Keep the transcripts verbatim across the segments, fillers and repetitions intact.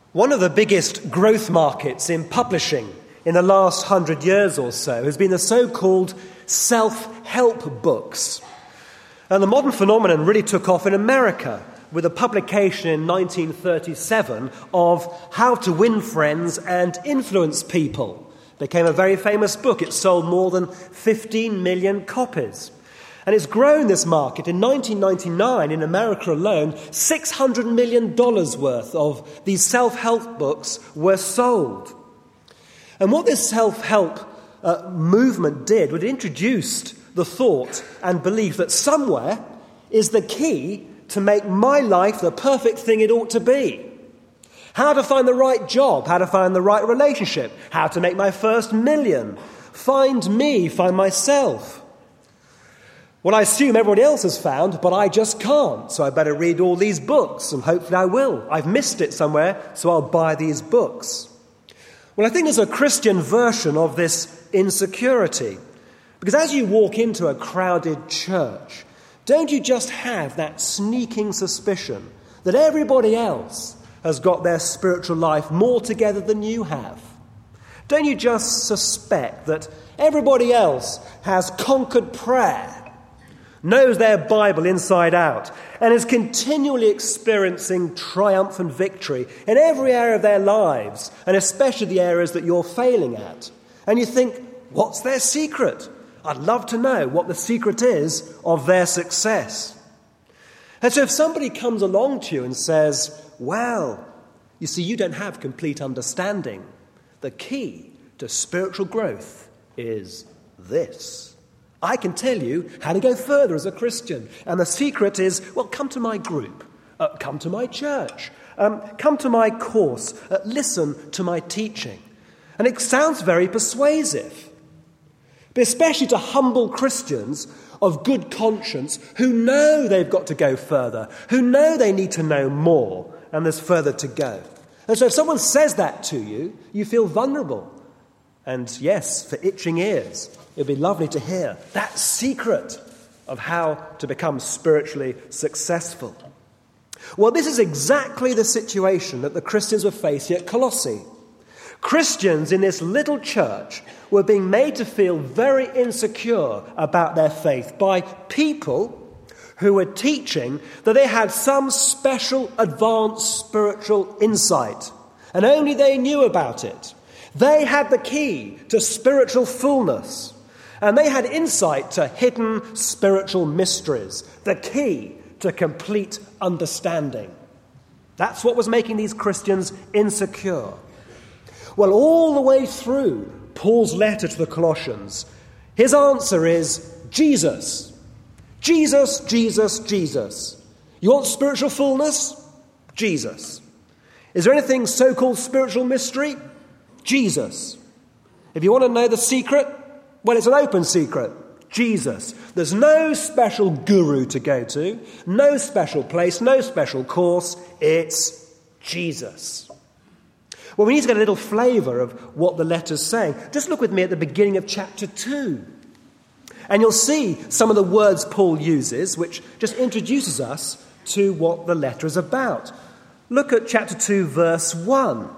One of the biggest growth markets in publishing in the last hundred years or so has been the so-called self-help books. And the modern phenomenon really took off in America with a publication in nineteen thirty-seven of How to Win Friends and Influence People. It became a very famous book. It sold more than fifteen million copies. And it's grown, this market. In nineteen ninety-nine, in America alone, six hundred million dollars worth of these self-help books were sold. And what this self-help uh, movement did was it introduced the thought and belief that somewhere is the key to make my life the perfect thing it ought to be. How to find the right job, how to find the right relationship, how to make my first million, find me, find myself. Well, I assume everybody else has found, but I just can't, so I better read all these books, and hopefully I will. I've missed it somewhere, so I'll buy these books. Well, I think there's a Christian version of this insecurity, because as you walk into a crowded church, don't you just have that sneaking suspicion that everybody else has got their spiritual life more together than you have? Don't you just suspect that everybody else has conquered prayer, knows their Bible inside out, and is continually experiencing triumphant victory in every area of their lives, and especially the areas that you're failing at? And you think, what's their secret? I'd love to know what the secret is of their success. And so if somebody comes along to you and says, well, you see, you don't have complete understanding. The key to spiritual growth is this. I can tell you how to go further as a Christian. And the secret is, well, come to my group. Uh, come to my church. Um, come to my course. Uh, listen to my teaching. And it sounds very persuasive. But especially to humble Christians of good conscience who know they've got to go further, who know they need to know more, and there's further to go. And so if someone says that to you, you feel vulnerable. And yes, for itching ears, it would be lovely to hear that secret of how to become spiritually successful. Well, this is exactly the situation that the Christians were facing at Colossae. Christians in this little church were being made to feel very insecure about their faith by people who were teaching that they had some special advanced spiritual insight, and only they knew about it. They had the key to spiritual fullness, and they had insight to hidden spiritual mysteries, the key to complete understanding. That's what was making these Christians insecure. Well, all the way through Paul's letter to the Colossians, his answer is Jesus. Jesus, Jesus, Jesus. You want spiritual fullness? Jesus. Is there anything so-called spiritual mystery? Jesus. If you want to know the secret, well, it's an open secret. Jesus. There's no special guru to go to, no special place, no special course. It's Jesus. Well, we need to get a little flavour of what the letter's saying. Just look with me at the beginning of chapter two. And you'll see some of the words Paul uses, which just introduces us to what the letter is about. Look at chapter two, verse one.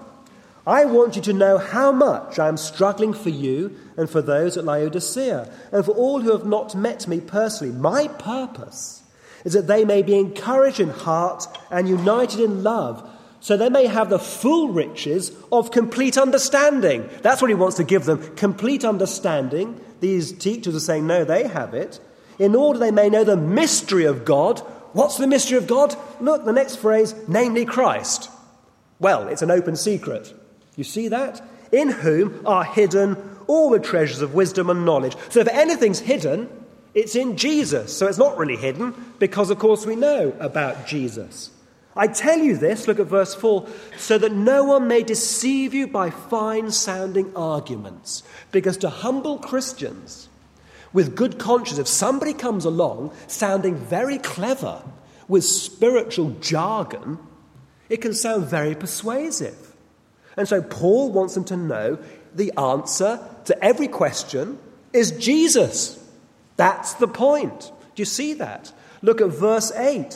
I want you to know how much I am struggling for you and for those at Laodicea, and for all who have not met me personally. My purpose is that they may be encouraged in heart and united in love, so they may have the full riches of complete understanding. That's what he wants to give them, complete understanding. These teachers are saying, no, they have it. In order they may know the mystery of God. What's the mystery of God? Look, the next phrase, namely Christ. Well, it's an open secret. You see that? In whom are hidden all the treasures of wisdom and knowledge. So if anything's hidden, it's in Jesus. So it's not really hidden because, of course, we know about Jesus. I tell you this, look at verse four, so that no one may deceive you by fine-sounding arguments. Because to humble Christians with good conscience, if somebody comes along sounding very clever with spiritual jargon, it can sound very persuasive. And so Paul wants them to know the answer to every question is Jesus. That's the point. Do you see that? Look at verse eight.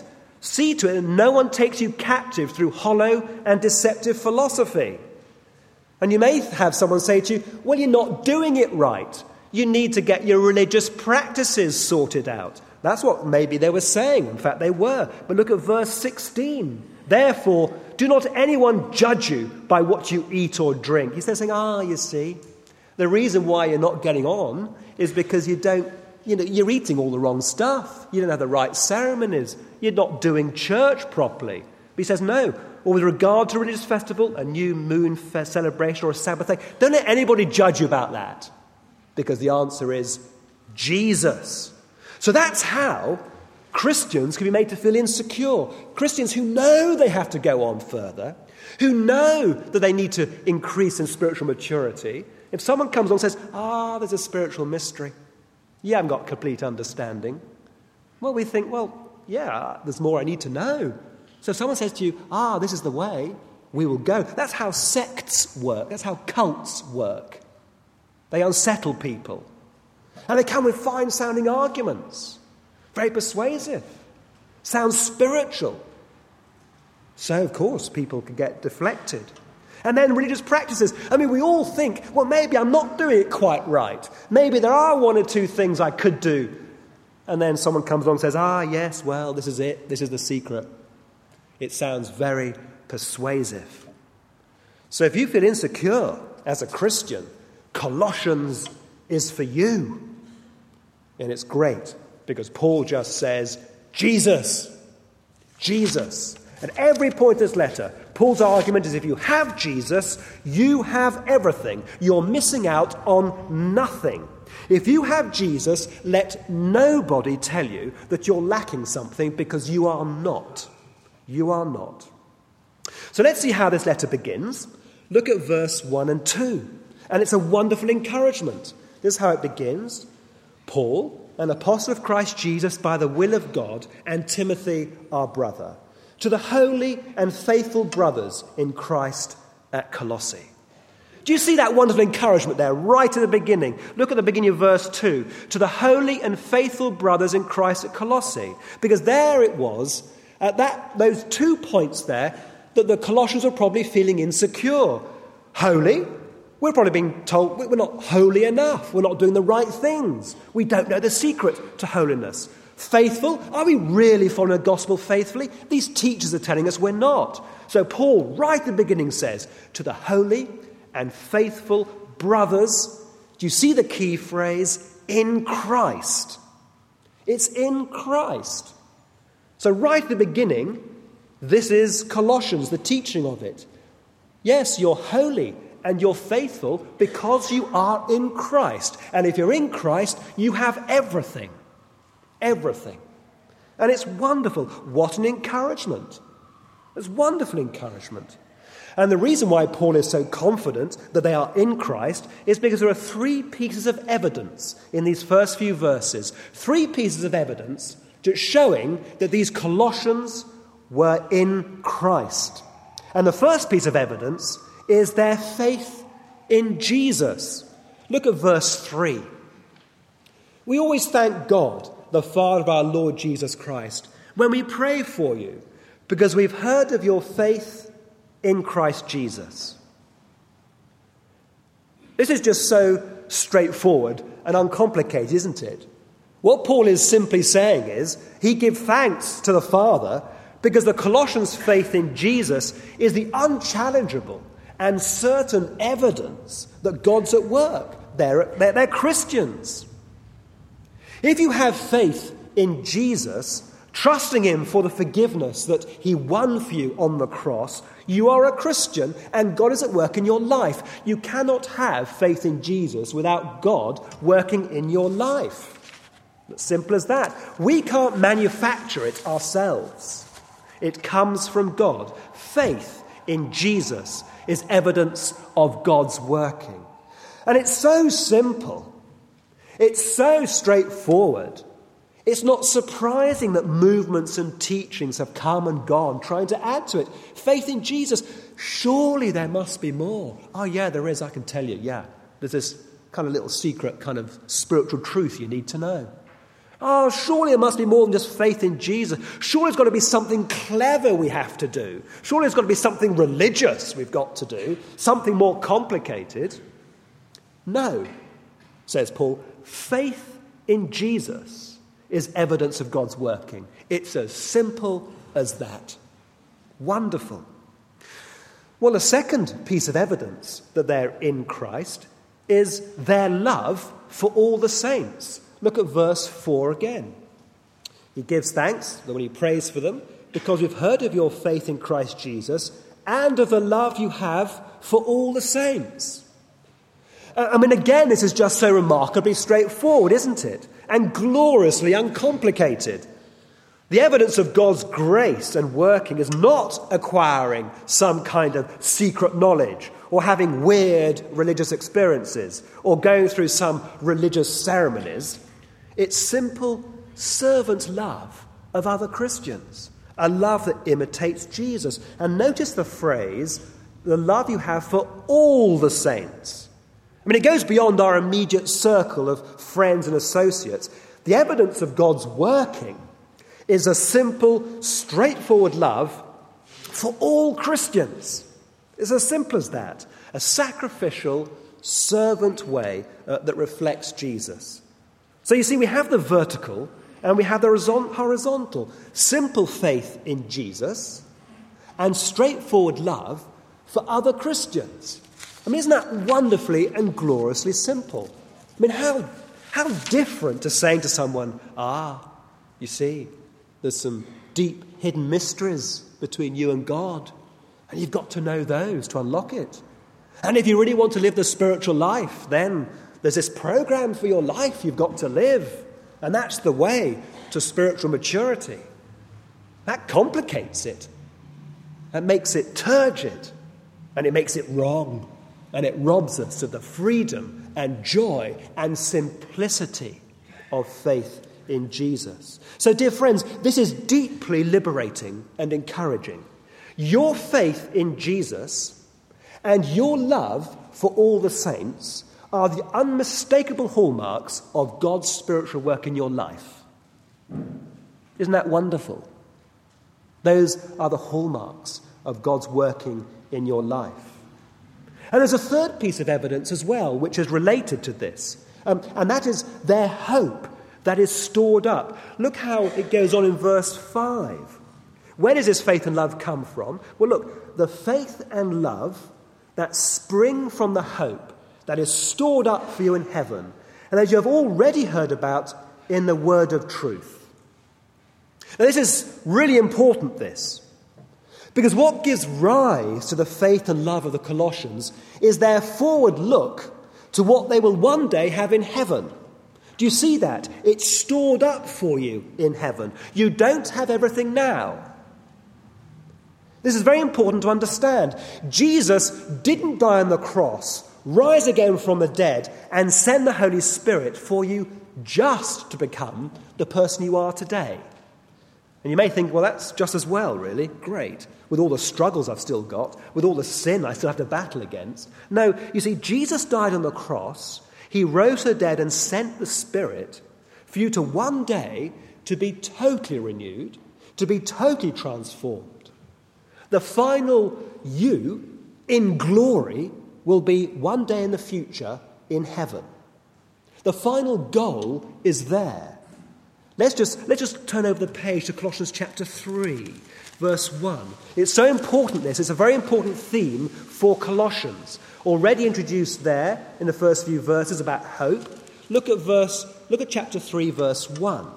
See to it that no one takes you captive through hollow and deceptive philosophy. And you may have someone say to you, well, you're not doing it right. You need to get your religious practices sorted out. That's what maybe they were saying. In fact, they were. But look at verse sixteen. Therefore, do not anyone judge you by what you eat or drink. He's saying, ah, you see, the reason why you're not getting on is because you don't, you know, you're eating all the wrong stuff. You don't have the right ceremonies. You're not doing church properly. But he says, no. Or with regard to a religious festival, a new moon celebration or a Sabbath day, don't let anybody judge you about that. Because the answer is Jesus. So that's how Christians can be made to feel insecure. Christians who know they have to go on further, who know that they need to increase in spiritual maturity. If someone comes along and says, ah, there's a spiritual mystery, you haven't got complete understanding. Well, we think, well, yeah, there's more I need to know. So if someone says to you, ah, this is the way, we will go. That's how sects work. That's how cults work. They unsettle people. And they come with fine-sounding arguments. Very persuasive. Sounds spiritual. So, of course, people can get deflected. And then religious practices. I mean, we all think, well, maybe I'm not doing it quite right. Maybe there are one or two things I could do. And then someone comes along and says, ah, yes, well, this is it. This is the secret. It sounds very persuasive. So if you feel insecure as a Christian, Colossians is for you. And it's great because Paul just says, Jesus, Jesus. At every point in this letter, Paul's argument is if you have Jesus, you have everything. You're missing out on nothing. If you have Jesus, let nobody tell you that you're lacking something because you are not. You are not. So let's see how this letter begins. Look at verse one and two. And it's a wonderful encouragement. This is how it begins. Paul, an apostle of Christ Jesus by the will of God, and Timothy, our brother, to the holy and faithful brothers in Christ at Colossae. Do you see that wonderful encouragement there right at the beginning? Look at the beginning of verse two. To the holy and faithful brothers in Christ at Colossae. Because there it was, at that those two points there, that the Colossians were probably feeling insecure. Holy, we're probably being told we're not holy enough. We're not doing the right things. We don't know the secret to holiness. Faithful, are we really following the gospel faithfully? These teachers are telling us we're not. So Paul, right at the beginning, says, to the holy and faithful brothers, do you see the key phrase? In Christ. It's in Christ. So right at the beginning, this is Colossians, the teaching of it. Yes, you're holy and you're faithful because you are in Christ. And if you're in Christ, you have everything. Everything. And it's wonderful. What an encouragement. It's wonderful encouragement. And the reason why Paul is so confident that they are in Christ is because there are three pieces of evidence in these first few verses. Three pieces of evidence showing that these Colossians were in Christ. And the first piece of evidence is their faith in Jesus. Look at verse three. We always thank God, the Father of our Lord Jesus Christ, when we pray for you, because we've heard of your faith in Christ Jesus. This is just so straightforward and uncomplicated, isn't it? What Paul is simply saying is he gives thanks to the Father because the Colossians' faith in Jesus is the unchallengeable and certain evidence that God's at work. They're, they're, they're Christians. If you have faith in Jesus, trusting him for the forgiveness that he won for you on the cross, you are a Christian and God is at work in your life. You cannot have faith in Jesus without God working in your life. As simple as that. We can't manufacture it ourselves. It comes from God. Faith in Jesus is evidence of God's working. And it's so simple. It's so straightforward. It's not surprising that movements and teachings have come and gone, trying to add to it. Faith in Jesus, surely there must be more. Oh, yeah, there is, I can tell you, yeah. There's this kind of little secret kind of spiritual truth you need to know. Oh, surely it must be more than just faith in Jesus. Surely it's got to be something clever we have to do. Surely it's got to be something religious we've got to do, something more complicated. No, says Paul, faith in Jesus is evidence of God's working. It's as simple as that. Wonderful. Well, the second piece of evidence that they're in Christ is their love for all the saints. Look at verse four again. He gives thanks when he prays for them, because we've heard of your faith in Christ Jesus and of the love you have for all the saints. I mean, again, this is just so remarkably straightforward, isn't it? And gloriously uncomplicated. The evidence of God's grace and working is not acquiring some kind of secret knowledge or having weird religious experiences or going through some religious ceremonies. It's simple servant love of other Christians, a love that imitates Jesus. And notice the phrase, the love you have for all the saints. I mean, it goes beyond our immediate circle of friends and associates. The evidence of God's working is a simple, straightforward love for all Christians. It's as simple as that. A sacrificial, servant way uh, that reflects Jesus. So you see, we have the vertical and we have the horizontal. Simple faith in Jesus and straightforward love for other Christians. I mean, isn't that wonderfully and gloriously simple? I mean, how, how different to saying to someone, ah, you see, there's some deep hidden mysteries between you and God, and you've got to know those to unlock it. And if you really want to live the spiritual life, then there's this program for your life you've got to live, and that's the way to spiritual maturity. That complicates it. That makes it turgid, and it makes it wrong. And it robs us of the freedom and joy and simplicity of faith in Jesus. So, dear friends, this is deeply liberating and encouraging. Your faith in Jesus and your love for all the saints are the unmistakable hallmarks of God's spiritual work in your life. Isn't that wonderful? Those are the hallmarks of God's working in your life. And there's a third piece of evidence as well, which is related to this, um, and that is their hope that is stored up. Look how it goes on in verse five. Where does this faith and love come from? Well, look, the faith and love that spring from the hope that is stored up for you in heaven, and that you have already heard about in the word of truth. Now, this is really important, this. Because what gives rise to the faith and love of the Colossians is their forward look to what they will one day have in heaven. Do you see that? It's stored up for you in heaven. You don't have everything now. This is very important to understand. Jesus didn't die on the cross, rise again from the dead, and send the Holy Spirit for you just to become the person you are today. And you may think, well, that's just as well, really. Great. With all the struggles I've still got, with all the sin I still have to battle against. No, you see, Jesus died on the cross. He rose from the dead and sent the Spirit for you to one day to be totally renewed, to be totally transformed. The final you in glory will be one day in the future in heaven. The final goal is there. Let's just, let's just turn over the page to Colossians chapter three, verse one. It's so important, this. It's a very important theme for Colossians. Already introduced there in the first few verses about hope. Look at verse, look at chapter three, verse one.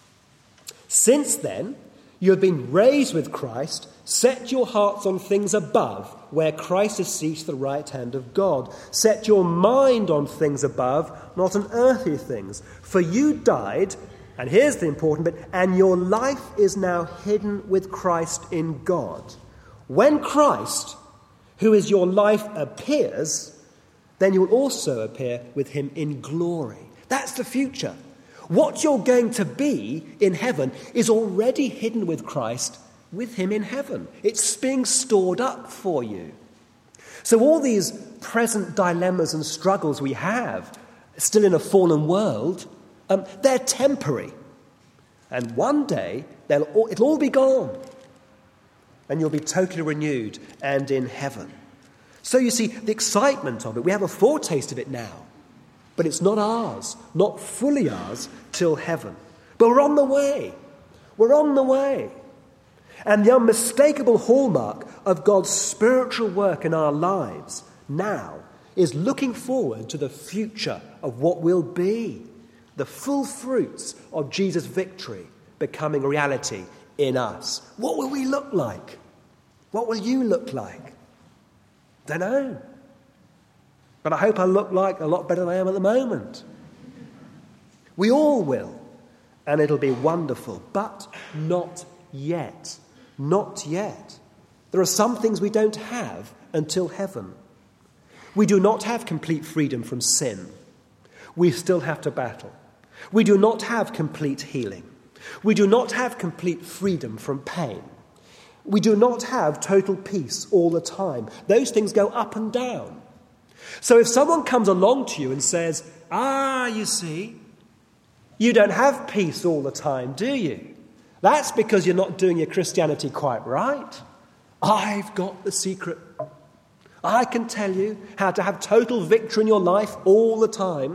Since then, you have been raised with Christ. Set your hearts on things above, where Christ is seated at the right hand of God. Set your mind on things above, not on earthly things. For you died. And here's the important bit, and your life is now hidden with Christ in God. When Christ, who is your life, appears, then you will also appear with him in glory. That's the future. What you're going to be in heaven is already hidden with Christ, with him in heaven. It's being stored up for you. So all these present dilemmas and struggles we have, still in a fallen world, Um, they're temporary. And one day, they'll all, it'll all be gone. And you'll be totally renewed and in heaven. So you see, the excitement of it, we have a foretaste of it now. But it's not ours, not fully ours, till heaven. But we're on the way. We're on the way. And the unmistakable hallmark of God's spiritual work in our lives now is looking forward to the future of what will be, the full fruits of Jesus' victory becoming reality in us. What will we look like? What will you look like? Don't know. But I hope I look like a lot better than I am at the moment. We all will. And it'll be wonderful. But not yet. Not yet. There are some things we don't have until heaven. We do not have complete freedom from sin. We still have to battle. We do not have complete healing. We do not have complete freedom from pain. We do not have total peace all the time. Those things go up and down. So if someone comes along to you and says, ah, you see, you don't have peace all the time, do you? That's because you're not doing your Christianity quite right. I've got the secret. I can tell you how to have total victory in your life all the time.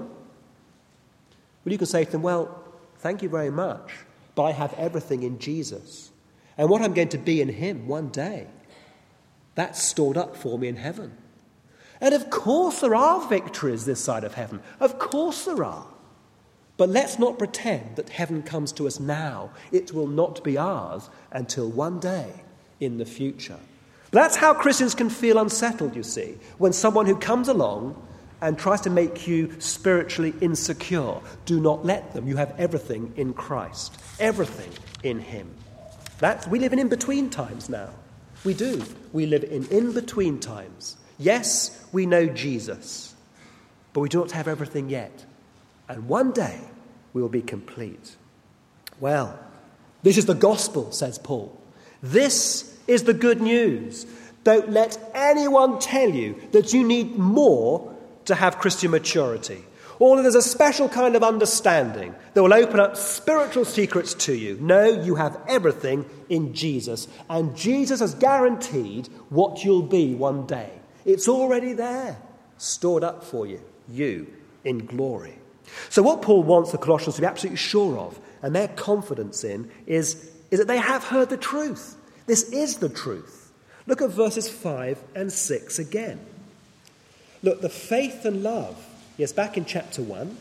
Well, you can say to them, well, thank you very much, but I have everything in Jesus. And what I'm going to be in him one day, that's stored up for me in heaven. And of course there are victories this side of heaven. Of course there are. But let's not pretend that heaven comes to us now. It will not be ours until one day in the future. But that's how Christians can feel unsettled, you see, when someone who comes along and tries to make you spiritually insecure. Do not let them. You have everything in Christ. Everything in him. That's, we live in in-between times now. We do. We live in in-between times. Yes, we know Jesus, but we do not have everything yet. And one day we will be complete. Well, this is the gospel, says Paul. This is the good news. Don't let anyone tell you that you need more to have Christian maturity, or that there's a special kind of understanding that will open up spiritual secrets to you. No, you have everything in Jesus, and Jesus has guaranteed what you'll be one day. It's already there, stored up for you, you in glory. So what Paul wants the Colossians to be absolutely sure of, and their confidence in, is, is that they have heard the truth. This is the truth. Look at verses five and six again. Look, the faith and love, yes, back in chapter one,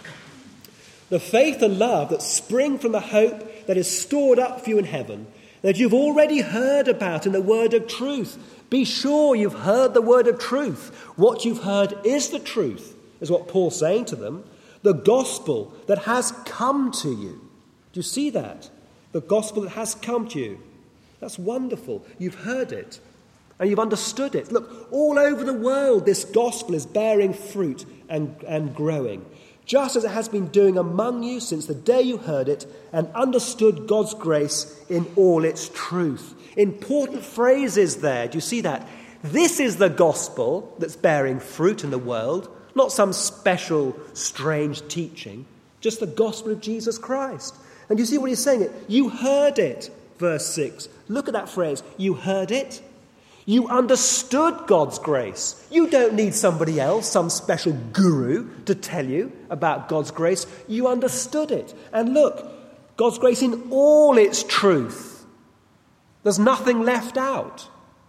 the faith and love that spring from the hope that is stored up for you in heaven, that you've already heard about in the word of truth. Be sure you've heard the word of truth. What you've heard is the truth, is what Paul's saying to them. The gospel that has come to you. Do you see that? The gospel that has come to you. That's wonderful. You've heard it and you've understood it. Look, all over the world this gospel is bearing fruit and, and growing, just as it has been doing among you since the day you heard it and understood God's grace in all its truth. Important phrases there. Do you see that? This is the gospel that's bearing fruit in the world, not some special, strange teaching, just the gospel of Jesus Christ. And you see what he's saying? It. You heard it, verse six. Look at that phrase. You heard it. You understood God's grace. You don't need somebody else, some special guru, to tell you about God's grace. You understood it. And look, God's grace in all its truth. There's nothing left out.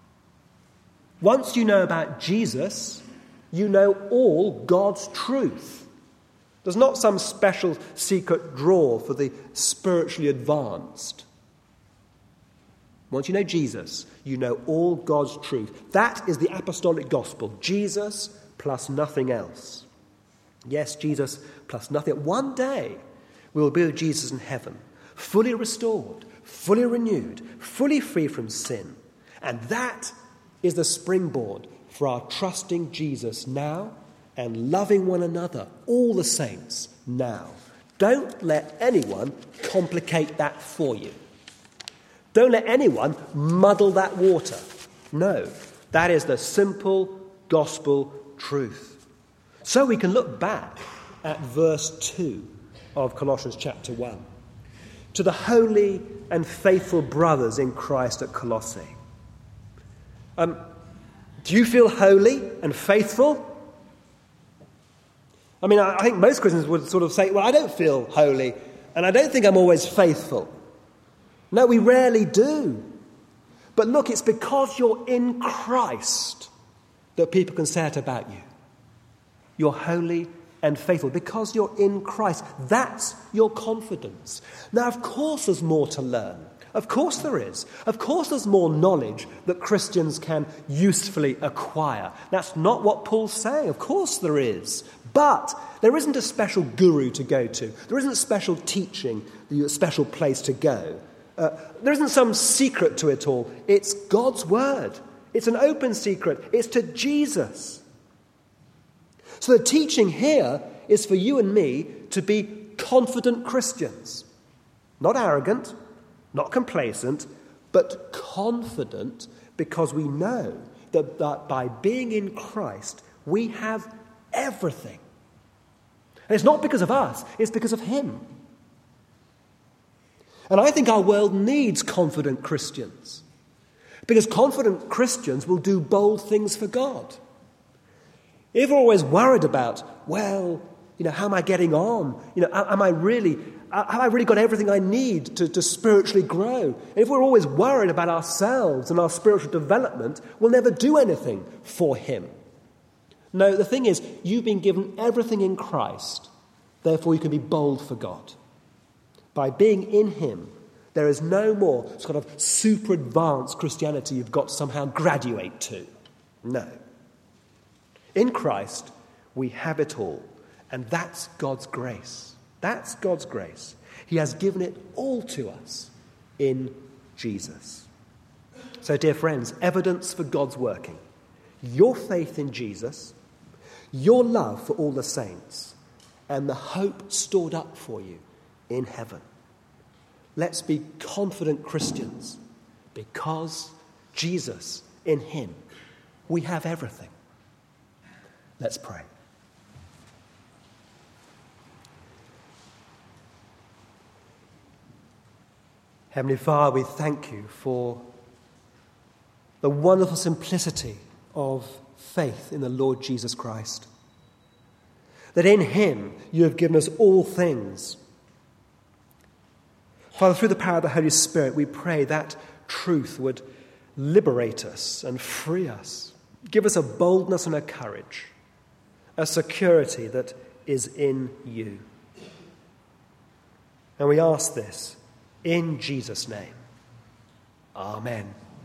Once you know about Jesus, you know all God's truth. There's not some special secret drawer for the spiritually advanced. Once you know Jesus, you know all God's truth. That is the apostolic gospel. Jesus plus nothing else. Yes, Jesus plus nothing. One day we will be with Jesus in heaven, fully restored, fully renewed, fully free from sin. And that is the springboard for our trusting Jesus now and loving one another, all the saints, now. Don't let anyone complicate that for you. Don't let anyone muddle that water. No, that is the simple gospel truth. So we can look back at verse two of Colossians chapter one. to the holy and faithful brothers in Christ at Colossae. Um, do you feel holy and faithful? I mean, I think most Christians would sort of say, well, I don't feel holy, and I don't think I'm always faithful. No, we rarely do. But look, it's because you're in Christ that people can say it about you. You're holy and faithful because you're in Christ. That's your confidence. Now, of course, there's more to learn. Of course there is. Of course there's more knowledge that Christians can usefully acquire. That's not what Paul's saying. Of course there is. But there isn't a special guru to go to. There isn't a special teaching, a special place to go. Uh, there isn't some secret to it all. It's God's word. It's an open secret. It's to Jesus. So the teaching here is for you and me to be confident Christians. Not arrogant, not complacent, but confident because we know that, that by being in Christ, we have everything. And it's not because of us, it's because of him. And I think our world needs confident Christians. Because confident Christians will do bold things for God. If we're always worried about, well, you know, how am I getting on? You know, am I really, have I really got everything I need to, to spiritually grow? And if we're always worried about ourselves and our spiritual development, we'll never do anything for him. No, the thing is, you've been given everything in Christ, therefore you can be bold for God. By being in him, there is no more sort of super advanced Christianity you've got to somehow graduate to. No. In Christ, we have it all. And that's God's grace. That's God's grace. He has given it all to us in Jesus. So, dear friends, evidence for God's working. Your faith in Jesus, your love for all the saints, and the hope stored up for you in heaven. Let's be confident Christians because Jesus, in him, we have everything. Let's pray. Heavenly Father, we thank you for the wonderful simplicity of faith in the Lord Jesus Christ. That in him you have given us all things. Father, through the power of the Holy Spirit, we pray that truth would liberate us and free us. Give us a boldness and a courage, a security that is in you. And we ask this in Jesus' name. Amen.